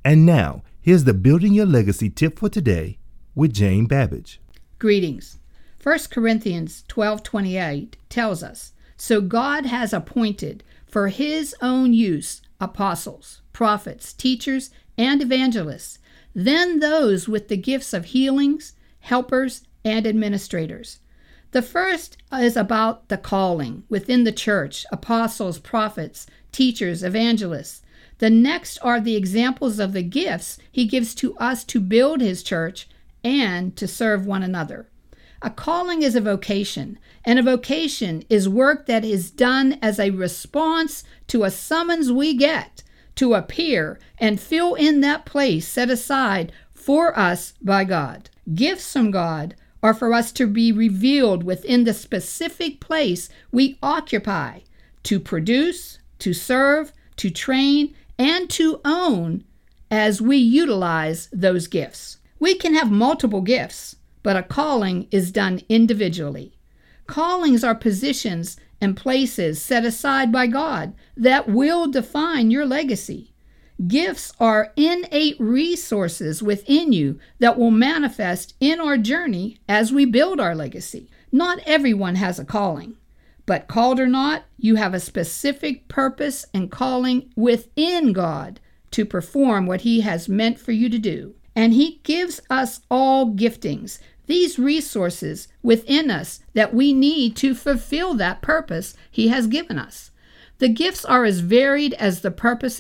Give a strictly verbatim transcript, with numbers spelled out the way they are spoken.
And now, here's the Building Your Legacy tip for today with Jane Babbage. Greetings. First Corinthians twelve twenty-eight tells us, "So God has appointed for his own use apostles, prophets, teachers, and evangelists, then those with the gifts of healings, helpers, and administrators." The first is about the calling within the church: apostles, prophets, teachers, evangelists. The next are the examples of the gifts he gives to us to build his church and to serve one another. A calling is a vocation, and a vocation is work that is done as a response to a summons we get to appear and fill in that place set aside for us by God. Gifts from God are for us to be revealed within the specific place we occupy, to produce, to serve, to train, and to own as we utilize those gifts. We can have multiple gifts, but a calling is done individually. Callings are positions and places set aside by God that will define your legacy. Gifts are innate resources within you that will manifest in our journey as we build our legacy. Not everyone has a calling, but called or not, you have a specific purpose and calling within God to perform what he has meant for you to do. And he gives us all giftings, these resources within us that we need to fulfill that purpose he has given us. The gifts are as varied as the purposes